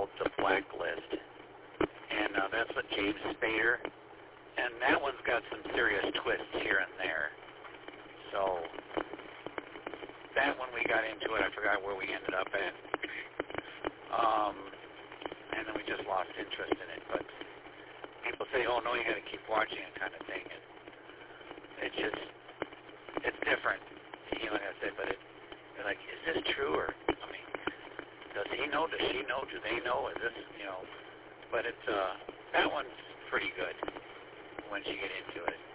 called The Blacklist, and that's with James Spader, and that one's got some serious twists here and there. So that one we got into it, I forgot where we ended up at, and then we just lost interest in it. But people say, "Oh no, you got to keep watching it," kind of thing, and it's different. You know what I said, but they're like, is this true? Or, I mean, does he know? Does she know? Do they know? Is this, you know? But that one's pretty good once you get into it.